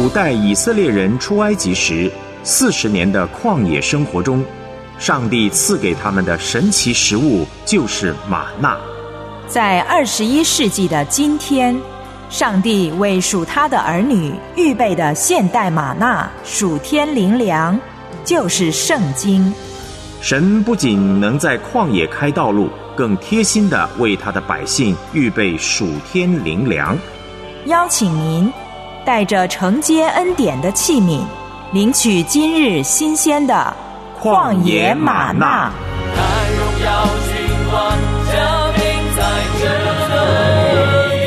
主带以色列人出埃及时40年的旷野生活中，上帝赐给他们的神奇食物就是玛纳。 在21世纪的今天，上帝为属他的儿女预备的现代玛纳属天灵粮，就是圣经。 神不仅能在旷野开道路，更贴心地为他的百姓预备属天灵粮。 邀请您带着承接恩典的器皿，领取今日新鲜的旷野玛纳。 看荣耀君王降临在这里。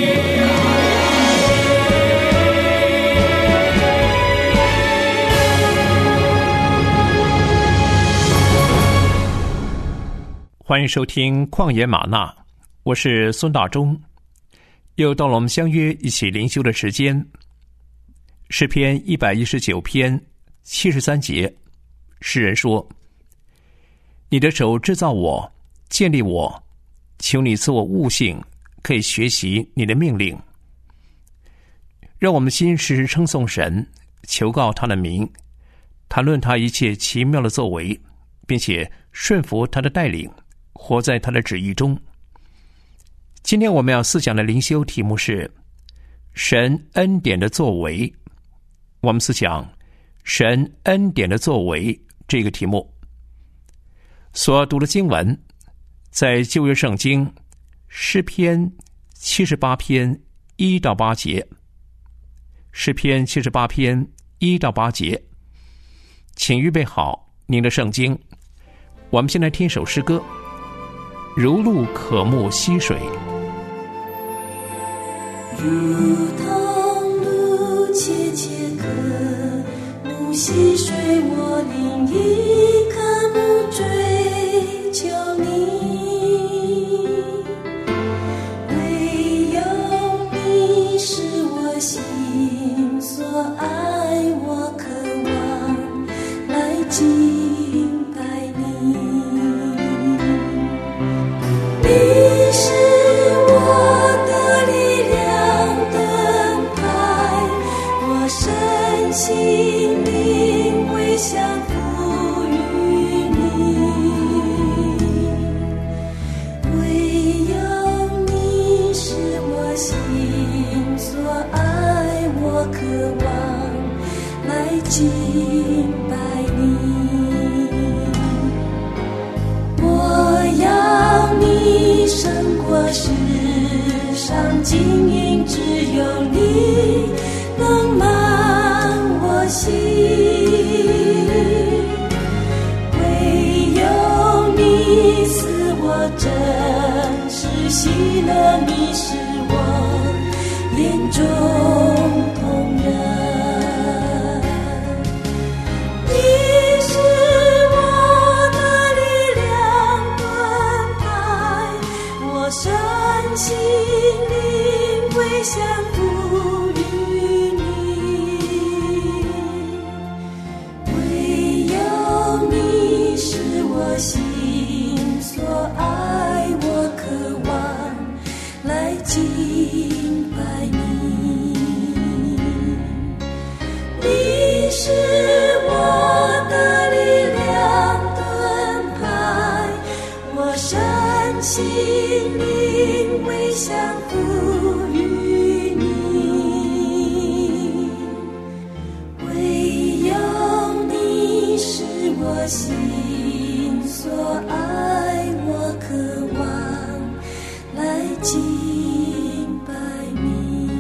欢迎收听旷野玛纳，我是孙大中。又到了我们相约一起灵修的时间。诗篇119篇73节，诗人说：你的手制造我，建立我，求你赐我悟性，可以学习你的命令。让我们心时时称颂神，求告他的名，谈论他一切奇妙的作为，并且顺服他的带领，活在他的旨意中。今天我们要思想的灵修题目是神恩典的作为。我们思想神恩典的作为这个题目。所读的经文在旧约圣经诗篇78篇1到8节。诗篇78篇1到8节，请预备好您的圣经。我们先来听首诗歌，如鹿渴慕溪水。 如同鹿切切渴慕溪水，我另一渴慕追求你，唯有你是我心所爱，我渴望来敬拜你。你是我的力量灯台，我身心灵归降服于你，唯有你是我心所爱，我渴望来敬拜你。我要你胜过世上金银，只有你能满我心，唯有你赐我真实喜乐，你是我眼中同人，你是我的力量盾牌，我身心灵归降服于你，唯有你是我心所爱，我渴望来敬拜你。你是我的力量盾牌，我身心灵归降服于你，唯有你是我心所爱，我渴望来敬拜你。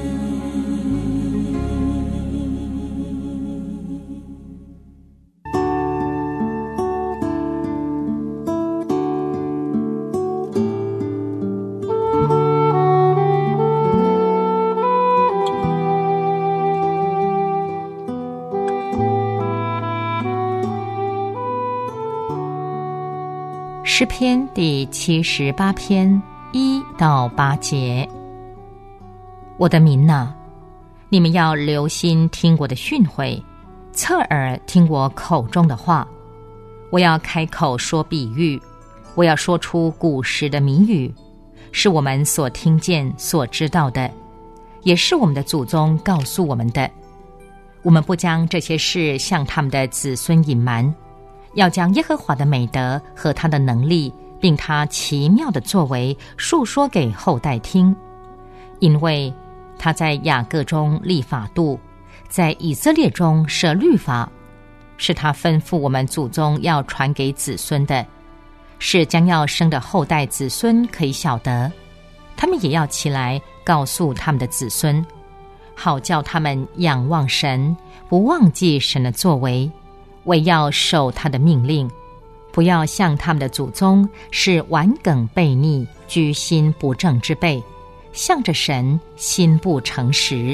诗篇第78篇1到8节。我的民哪，你们要留心听我的训诲，侧耳听我口中的话。我要开口说比喻，我要说出古时的谜语，是我们所听见所知道的，也是我们的祖宗告诉我们的。 我们不将这些事向他们的子孙隐瞒，要将耶和华的美德和他的能力，并他奇妙的作为述说给后代听。因为他在雅各中立法度，在以色列中设律法，是他吩咐我们祖宗要传给子孙的，是将要生的后代子孙可以晓得，他们也要起来告诉他们的子孙，好叫他们仰望神，不忘记神的作为，为要守他的命令，不要像他们的祖宗是顽梗悖逆、居心不正之辈，向着神心不诚实。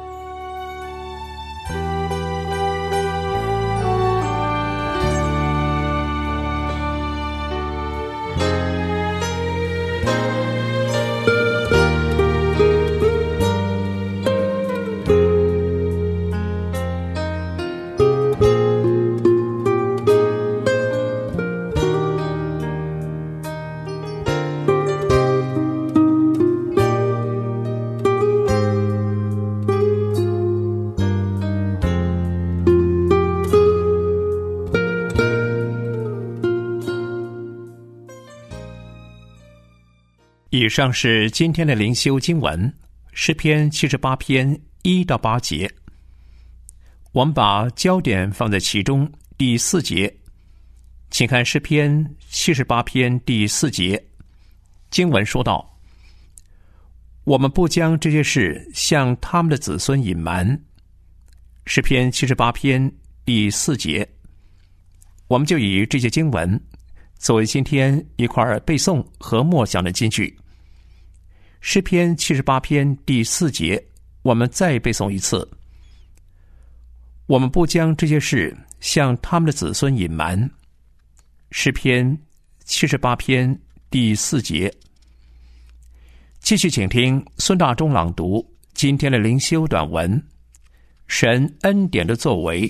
以上是今天的灵修经文，诗篇78篇1到8节。我们把焦点放在其中第4节，请看诗篇78篇第4节。经文说道：我们不将这些事向他们的子孙隐瞒。诗篇78篇第4节，我们就以这些经文作为今天一块背诵和默想的金句。诗篇78篇第4节，我们再背诵一次。我们不将这些事向他们的子孙隐瞒。诗篇78篇第4节。继续请听孙大中朗读今天的灵修短文，神恩典的作为。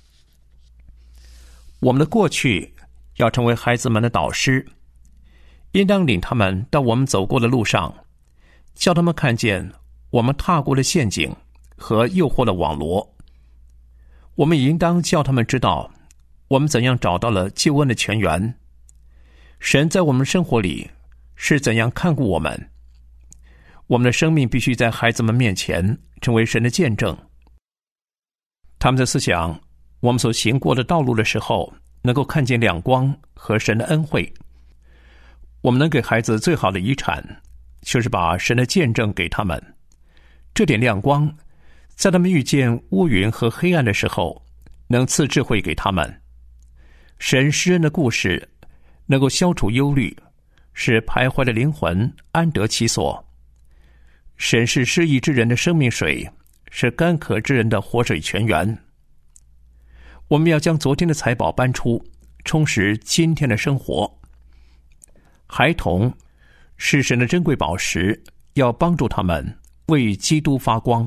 我们的过去要成为孩子们的导师，应当领他们到我们走过的路上，叫他们看见我们踏过的陷阱和诱惑的网罗。我们也应当叫他们知道我们怎样找到了救恩的泉源，神在我们生活里是怎样看顾我们。我们的生命必须在孩子们面前成为神的见证。他们在思想我们所行过的道路的时候，能够看见亮光和神的恩惠。我们能给孩子最好的遗产，就是把神的见证给他们。这点亮光在他们遇见乌云和黑暗的时候，能赐智慧给他们。神施恩的故事能够消除忧虑，使徘徊的灵魂安得其所。神是失意之人的生命水，是干渴之人的活水泉源。我们要将昨天的财宝搬出，充实今天的生活。孩童是神的珍贵宝石，要帮助他们为基督发光。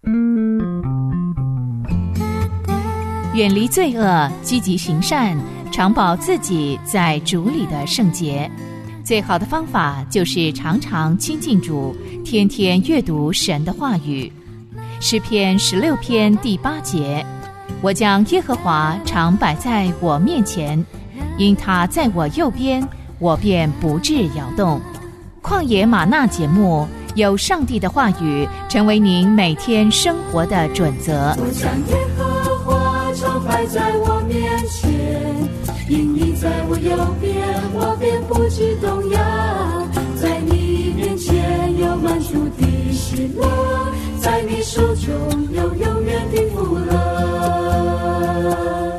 远离罪恶，积极行善，常保自己在主里的圣洁。最好的方法就是常常亲近主，天天阅读神的话语。诗篇16篇第8节，我将耶和华常摆在我面前，因他在我右边，我便不致摇动。旷野吗哪节目，有上帝的话语成为您每天生活的准则。 我将耶和华常摆在我面前，因你在我右边，我便不致动摇。在你面前有满足的喜乐，在你手中有永远的福乐。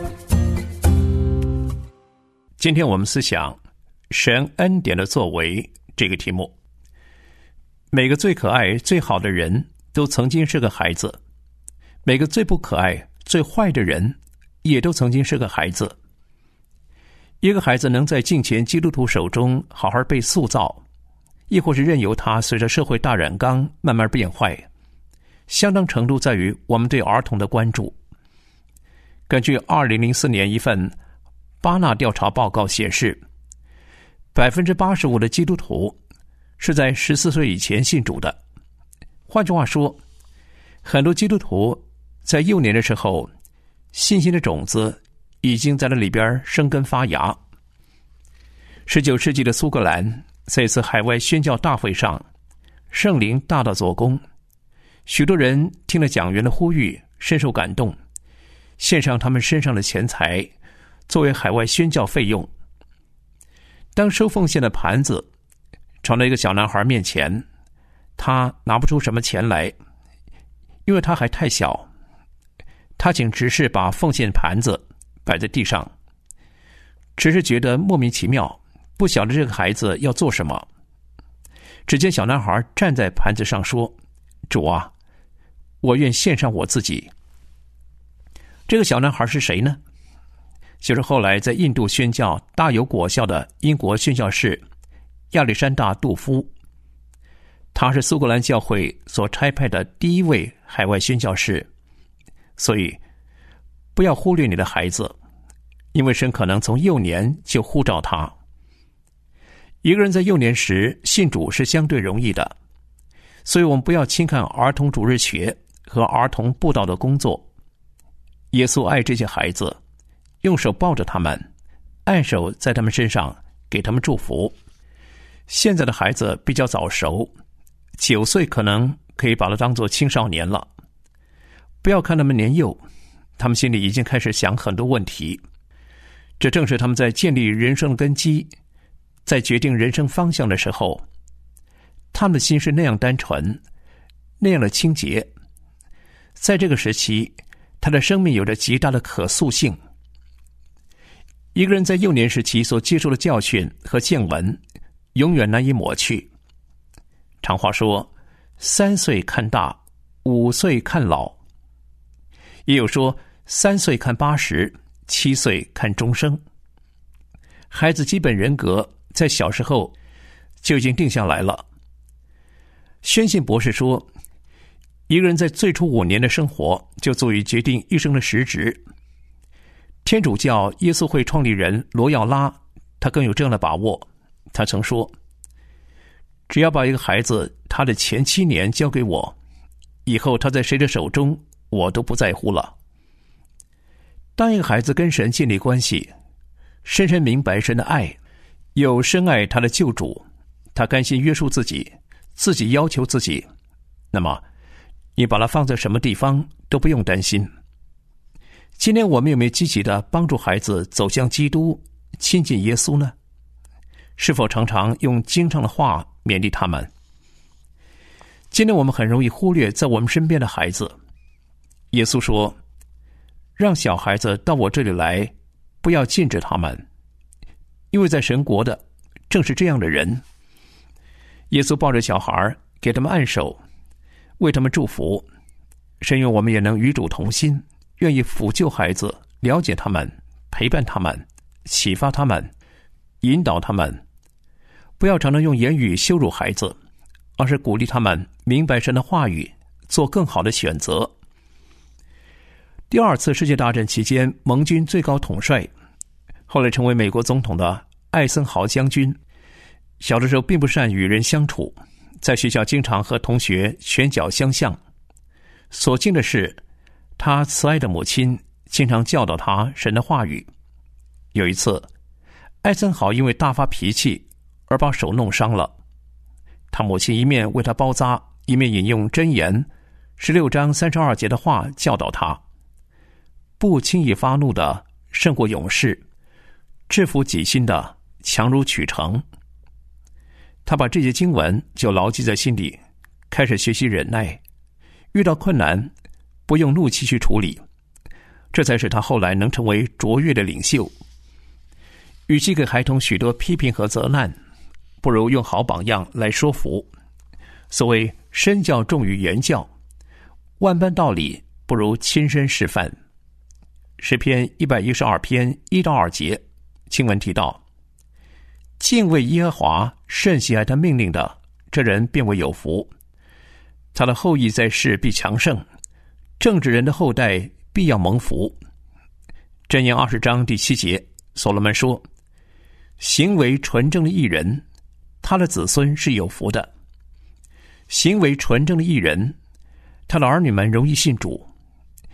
今天我们思想神恩典的作为这个题目。每个最可爱最好的人都曾经是个孩子，每个最不可爱最坏的人也都曾经是个孩子。一个孩子能在敬虔基督徒手中好好被塑造，亦或是任由他随着社会大染缸慢慢变坏，相当程度在于我们对儿童的关注。根据2004年一份巴纳调查报告显示，85%的基督徒是在14岁以前信主的。换句话说，很多基督徒在幼年的时候，信心的种子已经在那里边生根发芽。19世纪的苏格兰，在一次海外宣教大会上，圣灵大大做工，许多人听了讲员的呼吁，深受感动，献上他们身上的钱财作为海外宣教费用。当收奉献的盘子传到一个小男孩面前，他拿不出什么钱来，因为他还太小。他请执事把奉献盘子摆在地上，只是觉得莫名其妙，不晓得这个孩子要做什么。只见小男孩站在盘子上说：“主啊，我愿献上我自己。”这个小男孩是谁呢？就是后来在印度宣教大有果效的英国宣教士亚历山大·杜夫。他是苏格兰教会所差派的第一位海外宣教士。所以不要忽略你的孩子，因为神可能从幼年就呼召他。一个人在幼年时信主是相对容易的，所以我们不要轻看儿童主日学和儿童布道的工作。耶稣爱这些孩子，用手抱着他们，按手在他们身上，给他们祝福。现在的孩子比较早熟，9岁可能可以把它当作青少年了。不要看他们年幼，他们心里已经开始想很多问题。这正是他们在建立人生根基，在决定人生方向的时候，他们的心是那样单纯，那样的清洁。在这个时期，他的生命有着极大的可塑性。一个人在幼年时期所接受的教训和见闻，永远难以抹去。常话说，3岁看大，5岁看老。也有说3岁看80，7岁看终生。孩子基本人格在小时候就已经定下来了。宣信博士说，一个人在最初5年的生活就足以决定一生的实质。天主教耶稣会创立人罗耀拉，他更有这样的把握。他曾说，只要把一个孩子他的前7年交给我，以后他在谁的手中我都不在乎了。当一个孩子跟神建立关系，深深明白神的爱，又深爱他的救主，他甘心约束自己，自己要求自己，那么你把他放在什么地方都不用担心。今天我们有没有积极的帮助孩子走向基督，亲近耶稣呢？是否常常用经常的话勉励他们？今天我们很容易忽略在我们身边的孩子。耶稣说，让小孩子到我这里来，不要禁止他们，因为在神国的正是这样的人。耶稣抱着小孩，给他们按手，为他们祝福。神愿我们也能与主同心，愿意抚救孩子，了解他们，陪伴他们，启发他们，引导他们。不要常常用言语羞辱孩子，而是鼓励他们明白神的话语，做更好的选择。第2次世界大战期间，盟军最高统帅，后来成为美国总统的艾森豪将军，小的时候并不善与人相处，在学校经常和同学拳脚相向。所幸的是，他慈爱的母亲经常教导他神的话语。有一次，艾森豪因为大发脾气而把手弄伤了，他母亲一面为他包扎，一面引用箴言16章32节的话教导他：不轻易发怒的胜过勇士，制服己心的强如取成。他把这些经文就牢记在心里，开始学习忍耐，遇到困难不用怒气去处理，这才使他后来能成为卓越的领袖。与其给孩童许多批评和责难，不如用好榜样来说服。所谓身教重于言教，万般道理不如亲身示范。诗篇112篇1到2节经文提到，敬畏耶和华，甚喜爱他命令的，这人便为有福。他的后裔在世必强盛，正直人的后代必要蒙福。箴言20章第7节，所罗门说，行为纯正的义人，他的子孙是有福的。行为纯正的义人，他的儿女们容易信主。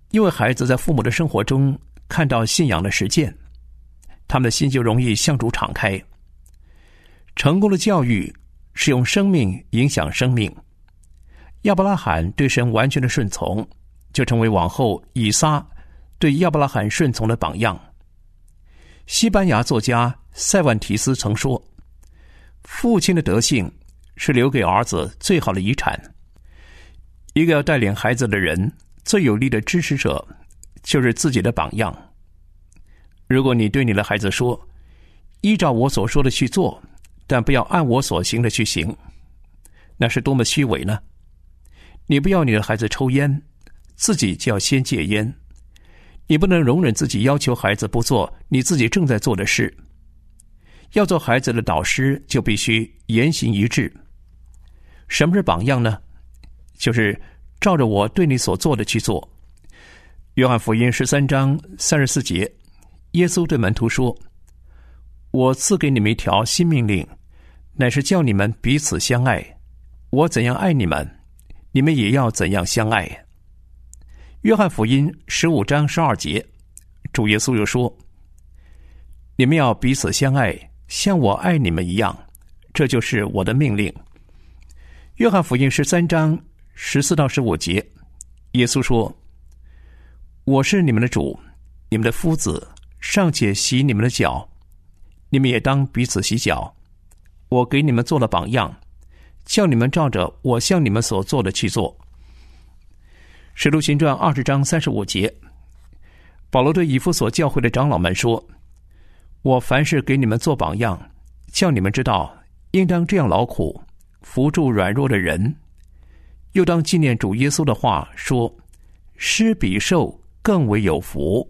因为孩子在父母的生活中看到信仰的实践，他们的心就容易向主敞开。成功的教育是用生命影响生命。亚伯拉罕对神完全的顺从，就成为往后以撒对亚伯拉罕顺从的榜样。西班牙作家塞万提斯曾说，父亲的德性是留给儿子最好的遗产。一个要带领孩子的人，最有力的支持者就是自己的榜样。如果你对你的孩子说，依照我所说的去做，但不要按我所行的去行，那是多么虚伪呢？你不要你的孩子抽烟，自己就要先戒烟。你不能容忍自己要求孩子不做你自己正在做的事。要做孩子的导师，就必须言行一致。什么是榜样呢？就是照着我对你所做的去做。约翰福音13章34节，耶稣对门徒说，我赐给你们一条新命令，乃是叫你们彼此相爱。我怎样爱你们，你们也要怎样相爱。约翰福音15章12节，主耶稣又说，你们要彼此相爱，像我爱你们一样，这就是我的命令。约翰福音13章14到15节，耶稣说，我是你们的主，你们的夫子，尚且洗你们的脚，你们也当彼此洗脚。我给你们做了榜样，叫你们照着我向你们所做的去做。使徒行传20章35节，保罗对以弗所教会的长老们说，我凡事给你们做榜样，叫你们知道应当这样劳苦，扶助软弱的人，又当纪念主耶稣的话说，施比受更为有福。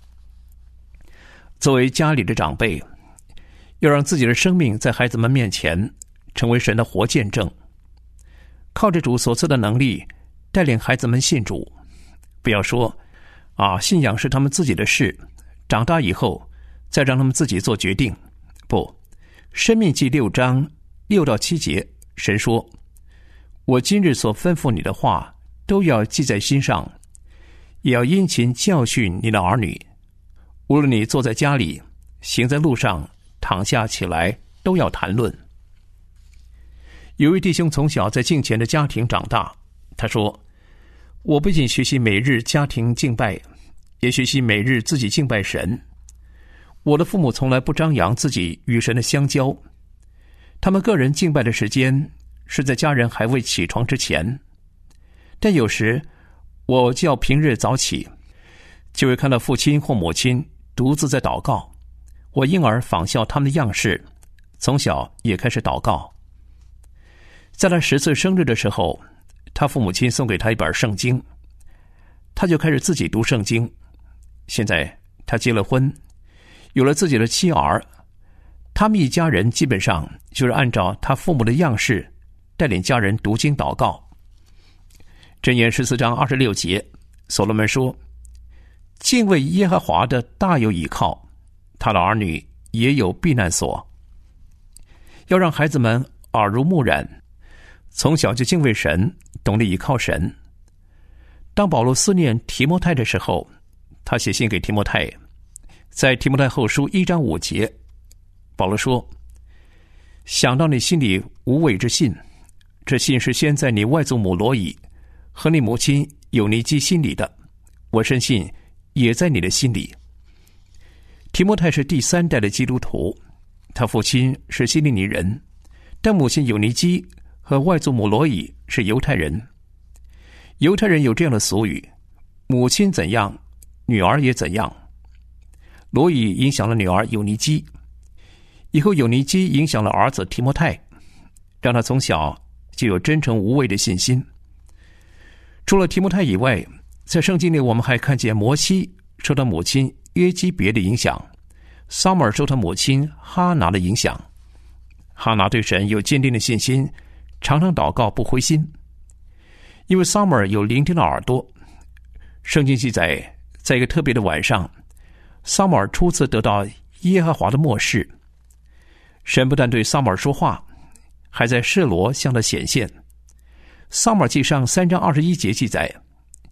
作为家里的长辈，要让自己的生命在孩子们面前成为神的活见证，靠着主所赐的能力带领孩子们信主。不要说信仰是他们自己的事，长大以后再让他们自己做决定。不，申命记6章6到7节，神说，我今日所吩咐你的话都要记在心上，也要殷勤教训你的儿女，无论你坐在家里，行在路上，躺下起来，都要谈论。有位弟兄从小在敬虔的家庭长大，他说，我不仅学习每日家庭敬拜，也学习每日自己敬拜神。我的父母从来不张扬自己与神的相交，他们个人敬拜的时间是在家人还未起床之前，但有时我就要平日早起，就会看到父亲或母亲独自在祷告，我因而仿效他们的样式，从小也开始祷告。在他10岁生日的时候，他父母亲送给他一本圣经，他就开始自己读圣经。现在他结了婚，有了自己的妻儿，他们一家人基本上就是按照他父母的样式带领家人读经祷告。箴言14章26节，所罗门说，敬畏耶和华的大有倚靠，他的儿女也有避难所。要让孩子们耳濡目染，从小就敬畏神，懂得倚靠神。当保罗思念提摩太的时候，他写信给提摩太，在提摩太后书1章5节，保罗说，想到你心里无伪之信，这信是先在你外祖母罗以和你母亲有尼基心里的，我深信也在你的心里。提摩太是第3代的基督徒，他父亲是希利尼人，但母亲有尼基和外祖母罗以是犹太人。犹太人有这样的俗语，母亲怎样，女儿也怎样。罗以影响了女儿有尼基，以后有尼基影响了儿子提摩太，让他从小就有真诚无畏的信心。除了提摩太以外，在圣经里我们还看见摩西受他母亲约基别的影响，撒母耳受他母亲哈拿的影响。哈拿对神有坚定的信心，常常祷告不灰心。因为撒母耳有聆听的耳朵，圣经记载，在一个特别的晚上，撒母耳初次得到耶和华的默示。神不但对撒母耳说话，还在示罗向他显现。撒母耳记上3章21节记载，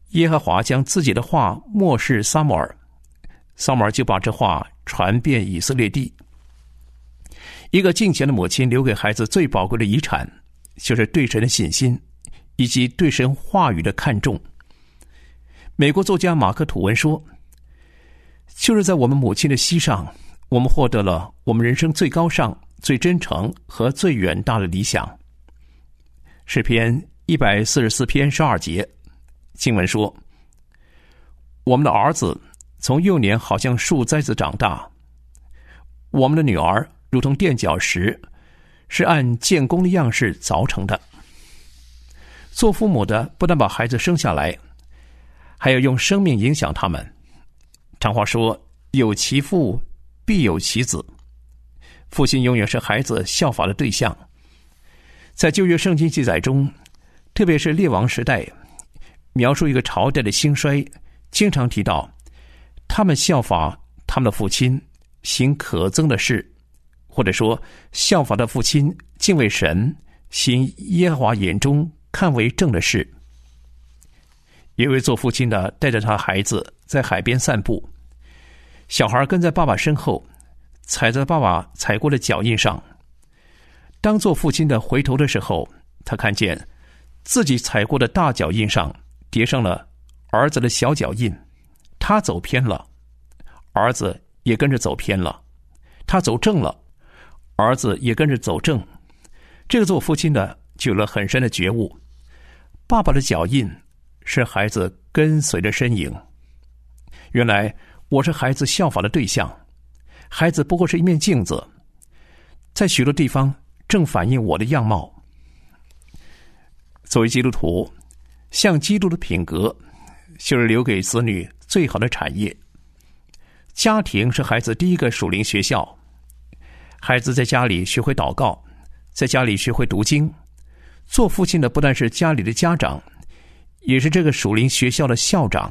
耶和华将自己的话默示撒母耳，撒母耳就把这话传遍以色列地。一个敬虔的母亲留给孩子最宝贵的遗产，就是对神的信心以及对神话语的看重。美国作家马克·吐温说，就是在我们母亲的膝上，我们获得了我们人生最高尚、最真诚和最远大的理想。诗篇144篇12节，经文说，我们的儿子从幼年好像树栽子长大，我们的女儿如同垫脚石，是按建工的样式凿成的。做父母的不但把孩子生下来，还要用生命影响他们。常话说，有其父必有其子，父亲永远是孩子效法的对象。在旧约圣经记载中，特别是列王时代，描述一个朝代的兴衰，经常提到他们效法他们的父亲行可憎的事，或者说效法的父亲敬畏神，行耶和华眼中看为正的事。有位做父亲的带着他的孩子在海边散步，小孩跟在爸爸身后，踩在爸爸踩过的脚印上。当做父亲的回头的时候，他看见自己踩过的大脚印上叠上了儿子的小脚印。他走偏了，儿子也跟着走偏了；他走正了，儿子也跟着走正。这个做父亲的就有了很深的觉悟，爸爸的脚印是孩子跟随的身影。原来我是孩子效法的对象，孩子不过是一面镜子，在许多地方正反映我的样貌。作为基督徒，像基督的品格，就是留给子女最好的产业。家庭是孩子第一个属灵学校，孩子在家里学会祷告，在家里学会读经。做父亲的不但是家里的家长，也是这个属灵学校的校长。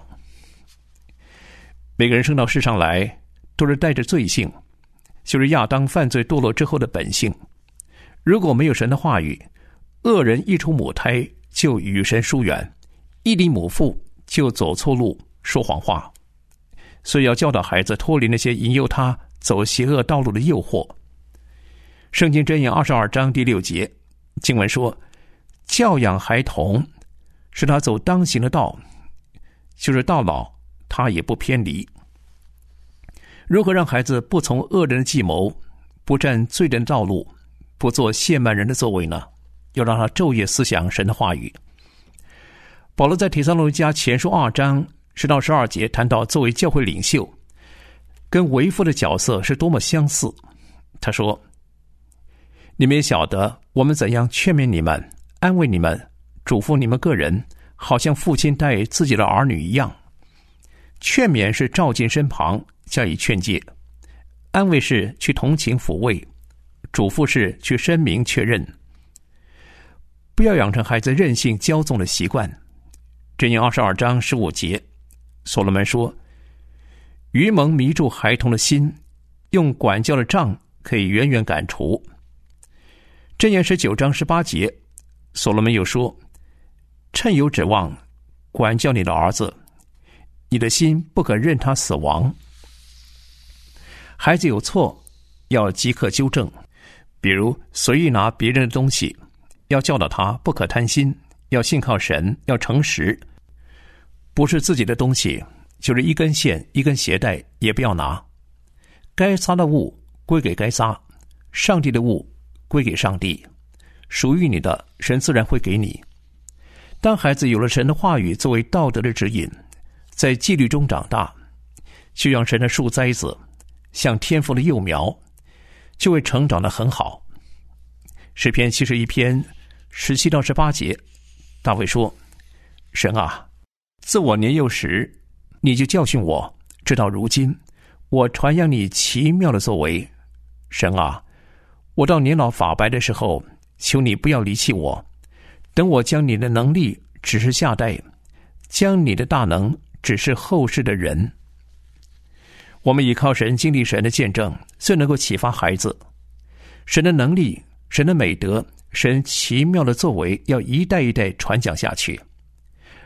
每个人生到世上来都是带着罪性，就是亚当犯罪堕落之后的本性。如果没有神的话语，恶人一出母胎就与神疏远，一离母腹就走错路说谎话。所以要教导孩子脱离那些引诱他走邪恶道路的诱惑。圣经箴言22章第6节，经文说，教养孩童，使他走当行的道，就是到老他也不偏离。如何让孩子不从恶人的计谋，不占罪人的道路，不做亵慢人的作为呢？要让他昼夜思想神的话语。保罗在帖撒罗尼迦前书2章10到12节谈到作为教会领袖跟为父的角色是多么相似。他说，你们也晓得我们怎样劝勉你们，安慰你们，嘱咐你们个人，好像父亲待自己的儿女一样。劝勉是照进身旁加以劝诫，安慰是去同情抚慰，嘱咐是去声明确认。不要养成孩子任性骄纵的习惯。箴言22章15节，所罗门说，愚蒙迷住孩童的心，用管教的杖可以远远赶除。箴言19章18节，所罗门又说，趁有指望，管教你的儿子，你的心不可任他死亡。孩子有错，要即刻纠正，比如随意拿别人的东西，要教导他不可贪心，要信靠神，要诚实。不是自己的东西，就是一根线一根鞋带也不要拿。该撒的物归给该撒，上帝的物归给上帝。属于你的，神自然会给你。当孩子有了神的话语作为道德的指引，在纪律中长大，就让神的树栽子像天父的幼苗，就会成长得很好。诗篇71篇17到18节，大卫说，神啊，自我年幼时你就教训我，直到如今我传扬你奇妙的作为。神啊，我到年老发白的时候，求你不要离弃我，等我将你的能力指示下代，将你的大能指示后世的人。我们依靠神经历神的见证，最能够启发孩子。神的能力，神的美德，神奇妙的作为要一代一代传讲下去，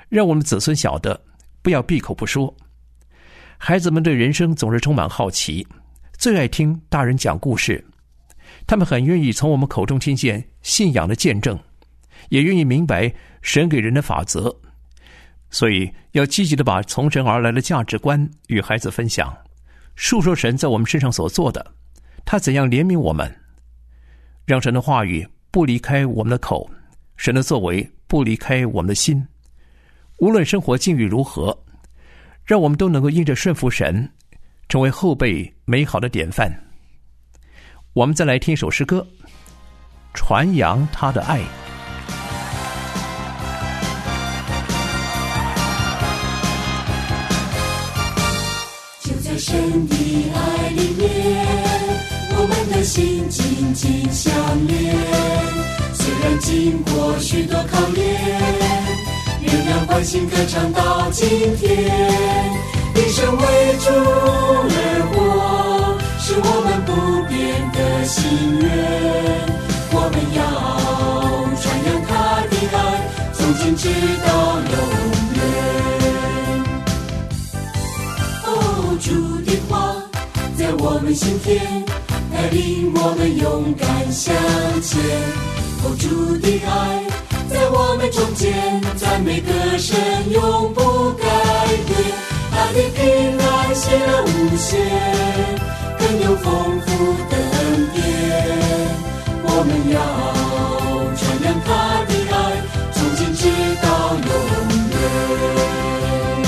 让我们子孙晓得，不要闭口不说。孩子们对人生总是充满好奇，最爱听大人讲故事。他们很愿意从我们口中听见信仰的见证，也愿意明白神给人的法则。所以要积极地把从神而来的价值观与孩子分享，述说神在我们身上所做的，他怎样怜悯我们，让神的话语不离开我们的口，神的作为不离开我们的心。无论生活境遇如何，让我们都能够因着顺服神，成为后辈美好的典范。我们再来听一首诗歌，传扬他的爱。 就在神的爱里面，我们的心紧紧相连。虽然经过许多考验，仍然欢欣歌唱到今天。以神为主而活，是我们不变的心愿。我们要传扬他的爱，从今直到永远。哦，主的话在我们心田，带领我们勇敢向前。哦，主的爱在我们中间，赞美歌声永不改变。他的平安显而无限，更有丰富的恩典。我们要传扬他的爱，从今直到永远。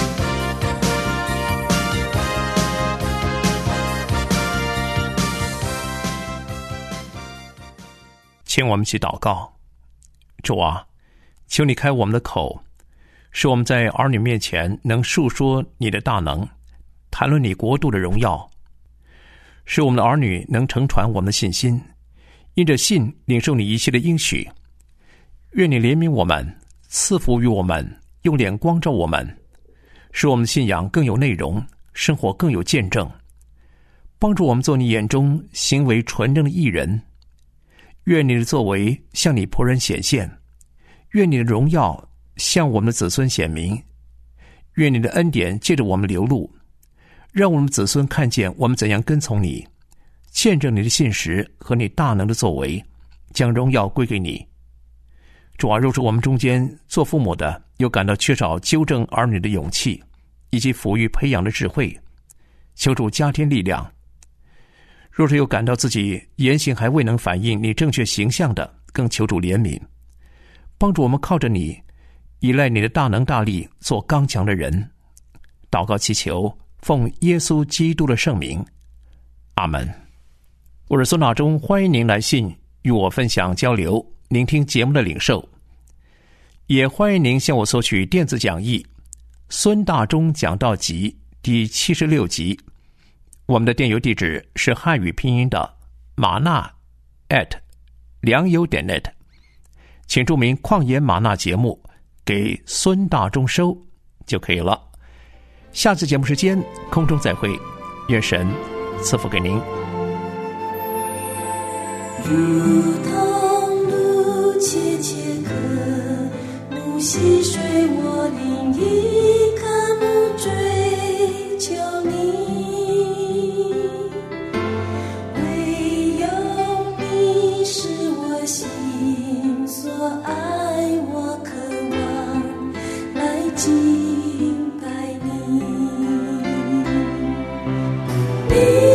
请我们一起祷告。主啊，求你开我们的口，使我们在儿女面前能述说你的大能，谈论你国度的荣耀，使我们的儿女能承传我们的信心，因着信领受你一切的应许。愿你怜悯我们，赐福于我们，用脸光照我们，使我们的信仰更有内容，生活更有见证，帮助我们做你眼中行为纯正的义人。愿你的作为向你仆人显现，愿你的荣耀向我们的子孙显明，愿你的恩典借着我们流露，让我们子孙看见我们怎样跟从你，见证你的信实和你大能的作为，将荣耀归给你。主啊，若是我们中间做父母的又感到缺少纠正儿女的勇气，以及抚育培养的智慧，求主加添力量。若是又感到自己言行还未能反映你正确形象的，更求主怜悯，帮助我们靠着你，依赖你的大能大力，做刚强的人。祷告祈求，奉耶稣基督的圣名，阿们。我是孙大中，欢迎您来信与我分享交流，聆听节目的领受，也欢迎您向我索取电子讲义《孙大中讲道集》第76集。我们的电邮地址是汉语拼音的玛纳良友.net， 请注明旷野玛纳节目给孙大中收就可以了。下次节目时间空中再会，愿神赐福给您。 如同怒切切渴，怒溪水我另一颗目追求你。唯有你是我心所爱，我渴望来敬拜你。